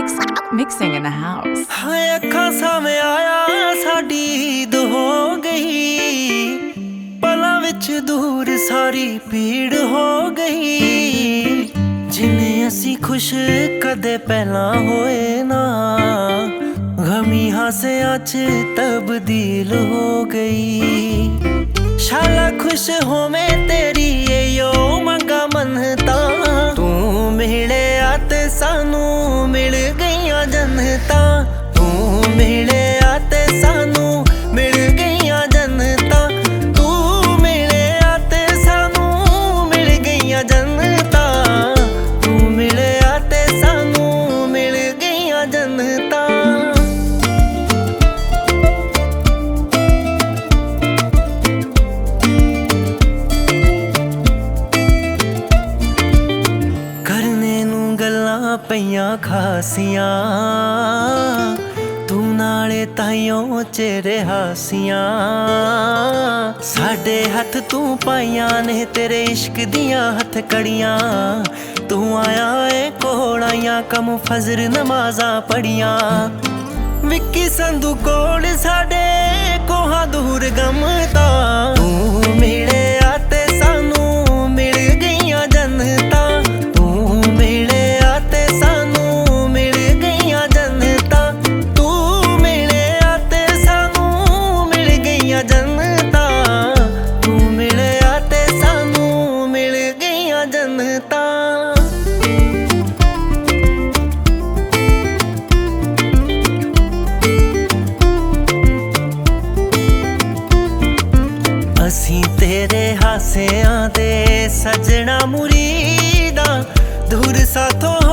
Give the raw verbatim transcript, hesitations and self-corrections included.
Mix, mixing in the house. हाय अखा सामे आया साडी ईद हो गई, पलां विच दूर सारी भीड़ हो गई। जिन्ने असी खुश कदे पहला होए ना, गमी हासियां च तब्दील हो गई। शाला खुश होवे तेरी यो मंगा मनता, तू मिले आते सानू मिल गईयां जनता। तू मिले आते सानू मिल गईयां जनता, तू मिले आते सानू मिल गईयां जनता। तू मिले आते सानू मिल गईयां जनता। पईयां खासियां तू नाले ताइयों चेरे हासियां, साडे हथ तू पाइयां ने तेरे इश्क दियां हथ कड़ियां। तू आया ए कोड़ाइयां कम फजर नमाज़ां पढ़ियां। विक्की संधू कोल साडे कोहा दूर गमता, तू मिले आते सानू मिल गईयां जनता। तू मिले आते सानू मिल गईयां जनता, तू मिले आते सानू मिल गईयां जनता। तू मिले आते सानू मिल गईयां जनता। असीं तेरे हासियां दे सजना मुरीदा, दूर साथों